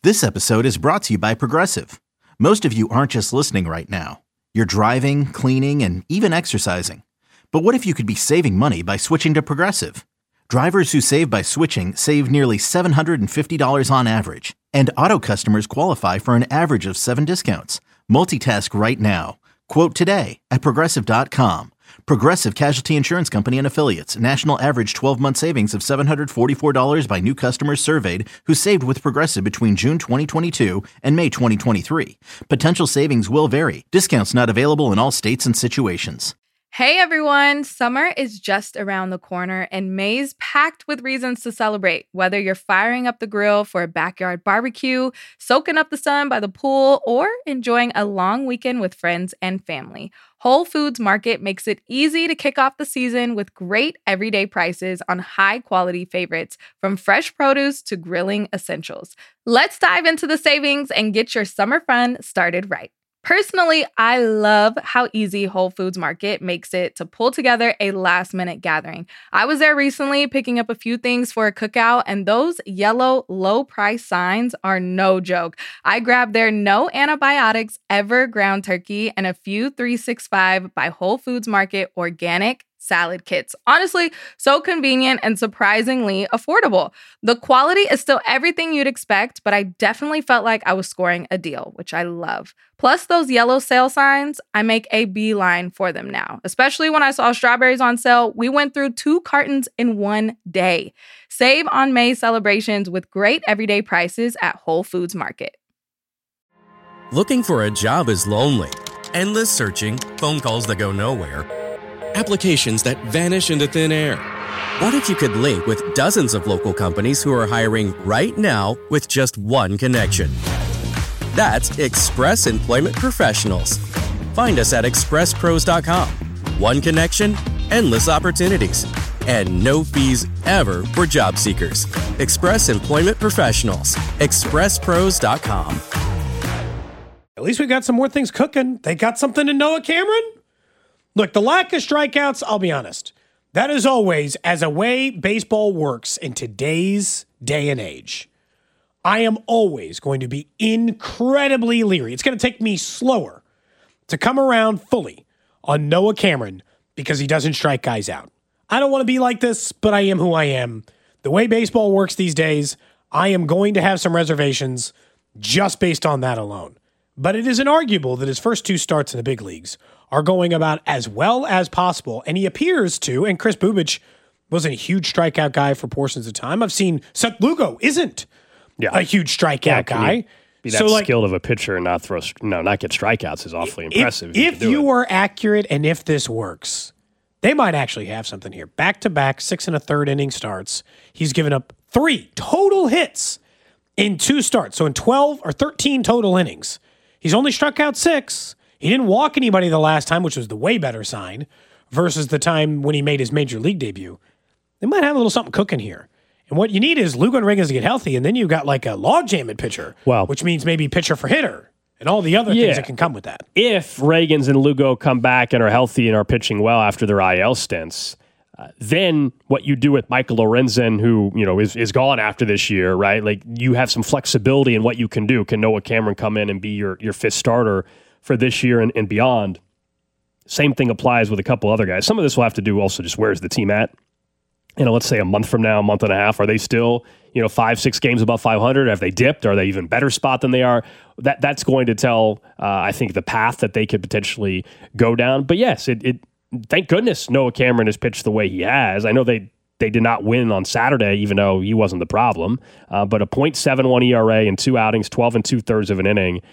This episode is brought to you by Progressive. Most of you aren't just listening right now. You're driving, cleaning, and even exercising. But what if you could be saving money by switching to Progressive? Drivers who save by switching save nearly $750 on average. And auto customers qualify for an average of 7 discounts. Multitask right now. Quote today at Progressive.com. Progressive Casualty Insurance Company and Affiliates. National average 12-month savings of $744 by new customers surveyed who saved with Progressive between June 2022 and May 2023. Potential savings will vary. Discounts not available in all states and situations. Hey everyone, summer is just around the corner and May's packed with reasons to celebrate. Whether you're firing up the grill for a backyard barbecue, soaking up the sun by the pool, or enjoying a long weekend with friends and family, Whole Foods Market makes it easy to kick off the season with great everyday prices on high-quality favorites, from fresh produce to grilling essentials. Let's dive into the savings and get your summer fun started right. Personally, I love how easy Whole Foods Market makes it to pull together a last-minute gathering. I was there recently picking up a few things for a cookout, and those yellow low-price signs are no joke. I grabbed their no antibiotics ever ground turkey and a few 365 by Whole Foods Market organic salad kits. Honestly, so convenient and surprisingly affordable. The quality is still everything you'd expect, but I definitely felt like I was scoring a deal, which I love. Plus those yellow sale signs, I make a beeline for them now. Especially when I saw strawberries on sale, we went through 2 cartons in one day. Save on May celebrations with great everyday prices at Whole Foods Market. Looking for a job is lonely. Endless searching, phone calls that go nowhere, applications that vanish into thin air. What if you could link with dozens of local companies who are hiring right now with just one connection? That's Express Employment Professionals. Find us at expresspros.com. One connection, endless opportunities, and no fees ever for job seekers. Express Employment Professionals. expresspros.com. At least we got some more things cooking. They got something in Noah Cameron? Look, the lack of strikeouts, I'll be honest, that is always, as a way baseball works in today's day and age, I am always going to be incredibly leery. It's going to take me slower to come around fully on Noah Cameron because he doesn't strike guys out. I don't want to be like this, but I am who I am. The way baseball works these days, I am going to have some reservations just based on that alone. But it is inarguable that his first 2 starts in the big leagues are going about as well as possible. And he appears to, and Chris Bubich wasn't a huge strikeout guy for portions of time. I've seen Seth Lugo isn't a huge strikeout guy. Be that skilled of a pitcher and not get strikeouts is awfully impressive. If you are accurate and if this works, they might actually have something here. Back-to-back 6 1/3 inning starts. He's given up 3 total hits in 2 starts. So in 12 or 13 total innings. He's only struck out 6. He didn't walk anybody the last time, which was the way better sign, versus the time when he made his major league debut. They might have a little something cooking here. And what you need is Lugo and Riggins to get healthy, and then you've got like a log-jamming pitcher, which means maybe pitcher for hitter, and all the other things that can come with that. If Riggins and Lugo come back and are healthy and are pitching well after their IL stints, then what you do with Michael Lorenzen, who is gone after this year, right? Like you have some flexibility in what you can do. Can Noah Cameron come in and be your 5th starter for this year and beyond? Same thing applies with a couple other guys. Some of this will have to do also just where's the team at? Let's say a month from now, a month and a half, are they still 5-6 games above 500? Have they dipped? Are they even better spot than they are? That's going to tell, I think, the path that they could potentially go down. But yes, thank goodness Noah Cameron has pitched the way he has. I know they did not win on Saturday, even though he wasn't the problem. But a .71 ERA in 2 outings, 12 2/3 of an inning.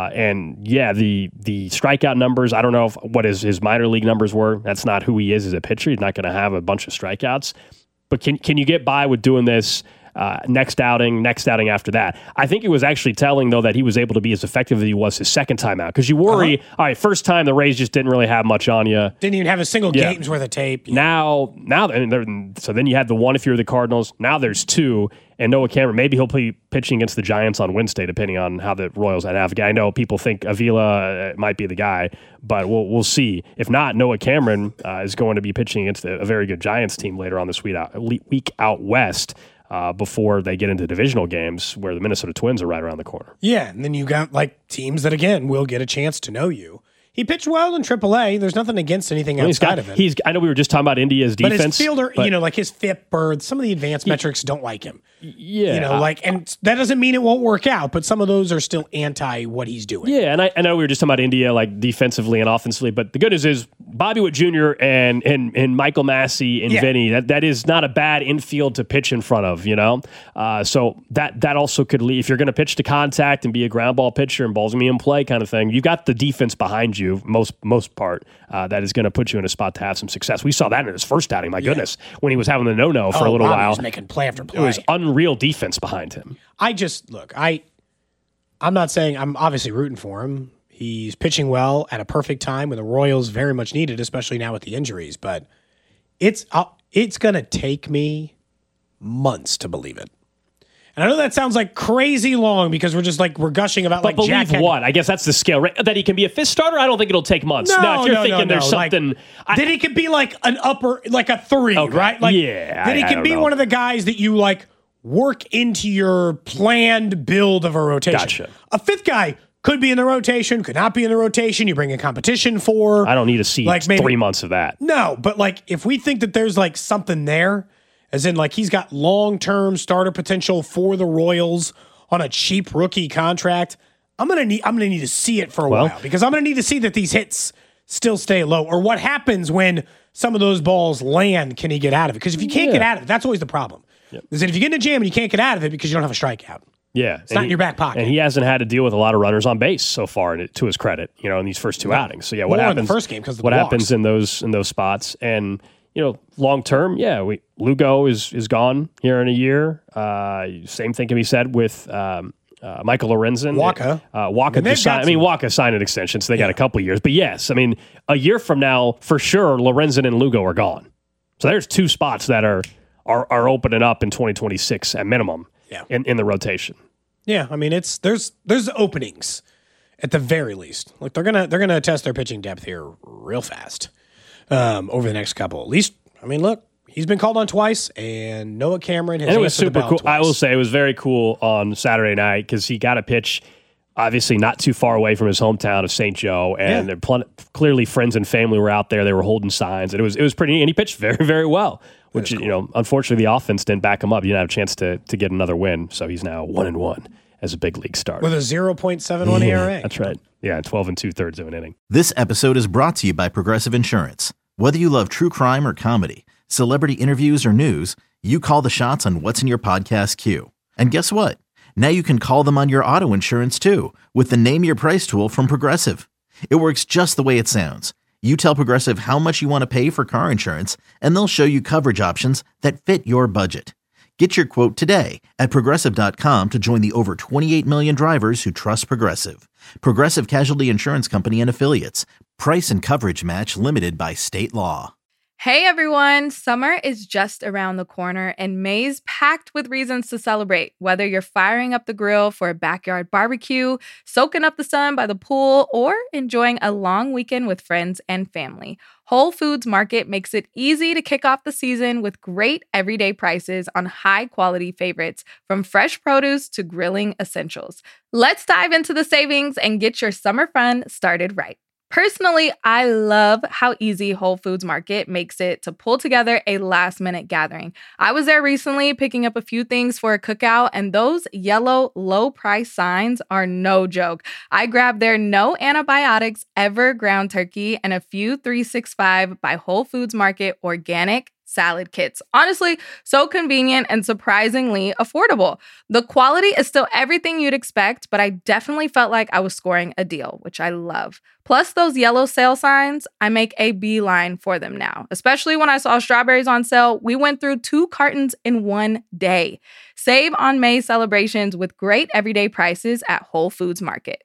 The strikeout numbers, I don't know what his minor league numbers were. That's not who he is as a pitcher. He's not going to have a bunch of strikeouts. But can you get by with doing this next outing after that? I think it was actually telling, though, that he was able to be as effective as he was his second time out. Because you worry, all right, first time the Rays just didn't really have much on you. Didn't even have a single game's worth of tape. Now, so then you had the 1 if you're the Cardinals. Now there's 2. And Noah Cameron, maybe he'll be pitching against the Giants on Wednesday, depending on how the Royals navigate. I know people think Avila might be the guy, but we'll see. If not, Noah Cameron is going to be pitching against a very good Giants team later on this week out west. before they get into divisional games where the Minnesota Twins are right around the corner. Yeah, and then you got like teams that, again, will get a chance to know you. He pitched well in AAA. There's nothing against anything outside of it. I know we were just talking about India's defense. But his fielder, like his FIP or some of the advanced metrics don't like him. Yeah. And that doesn't mean it won't work out, but some of those are still anti what he's doing. Yeah, and I know we were just talking about India, like defensively and offensively, but the good news is Bobby Witt Jr. and Michael Massey and Vinny, that is not a bad infield to pitch in front of, So that also could lead, if you're going to pitch to contact and be a ground ball pitcher and balls me in play kind of thing, you've got the defense behind you, most part, that is going to put you in a spot to have some success. We saw that in his first outing, my goodness, when he was having the no-no for a little while. He was making play after play. It was unreal defense behind him. I'm not saying I'm obviously rooting for him. He's pitching well at a perfect time when the Royals very much need it, especially now with the injuries. But it's going to take me months to believe it. And I know that sounds like crazy long because we're gushing about but believe what? I guess that's the scale, right? That he can be a fifth starter. I don't think it'll take months. Now, if you're thinking there's something, then he could be like an upper, like a 3, okay. Right? Then he could be one of the guys that you work into your planned build of a rotation. Gotcha. A fifth guy could be in the rotation, could not be in the rotation. You bring in competition for. I don't need to see maybe 3 months of that. No, but if we think that there's something there. As in, he's got long-term starter potential for the Royals on a cheap rookie contract. I'm gonna need to see it for a while because I'm gonna need to see that these hits still stay low, or what happens when some of those balls land. Can he get out of it? Because if you can't get out of it, that's always the problem. Yep. Is that if you get in a jam and you can't get out of it because you don't have a strikeout? Yeah, it's not in your back pocket, and he hasn't had to deal with a lot of runners on base so far. To his credit, in these first 2 outings. So what happens in the first game? Because what happens in those spots and. Long term, Lugo is gone here in a year. Same thing can be said with Michael Lorenzen. Wacha signed an extension, so they got a couple years. But yes, a year from now, for sure, Lorenzen and Lugo are gone. So there's 2 spots that are opening up in 2026 at minimum in the rotation. Yeah, there's openings at the very least. They're gonna test their pitching depth here real fast. Over the next couple. At least, look, he's been called on twice, and Noah Cameron has answered the bell cool. twice. I will say it was very cool on Saturday night because he got a pitch, obviously not too far away from his hometown of St. Joe, and clearly friends and family were out there. They were holding signs, and it was pretty neat. And he pitched very, very well, which cool. Unfortunately the offense didn't back him up. He didn't have a chance to get another win, so he's now 1-1 as a big league starter with a 0.71 ERA. That's right. Yeah, 12 2/3 of an inning. This episode is brought to you by Progressive Insurance. Whether you love true crime or comedy, celebrity interviews or news, you call the shots on what's in your podcast queue. And guess what? Now you can call them on your auto insurance too with the Name Your Price tool from Progressive. It works just the way it sounds. You tell Progressive how much you want to pay for car insurance, and they'll show you coverage options that fit your budget. Get your quote today at Progressive.com to join the over 28 million drivers who trust Progressive. Progressive Casualty Insurance Company and Affiliates. Price and coverage match limited by state law. Hey everyone, summer is just around the corner and May's packed with reasons to celebrate. Whether you're firing up the grill for a backyard barbecue, soaking up the sun by the pool, or enjoying a long weekend with friends and family, Whole Foods Market makes it easy to kick off the season with great everyday prices on high-quality favorites, from fresh produce to grilling essentials. Let's dive into the savings and get your summer fun started right. Personally, I love how easy Whole Foods Market makes it to pull together a last-minute gathering. I was there recently picking up a few things for a cookout, and those yellow low-price signs are no joke. I grabbed their no antibiotics ever ground turkey and a few 365 by Whole Foods Market organic salad kits. Honestly, so convenient and surprisingly affordable. The quality is still everything you'd expect, but I definitely felt like I was scoring a deal, which I love. Plus those yellow sale signs, I make a beeline for them now. Especially when I saw strawberries on sale, we went through 2 cartons in one day. Save on May celebrations with great everyday prices at Whole Foods Market.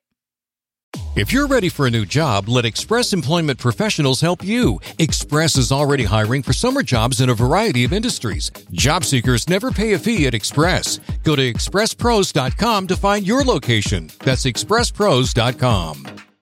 If you're ready for a new job, let Express Employment Professionals help you. Express is already hiring for summer jobs in a variety of industries. Job seekers never pay a fee at Express. Go to expresspros.com to find your location. That's expresspros.com.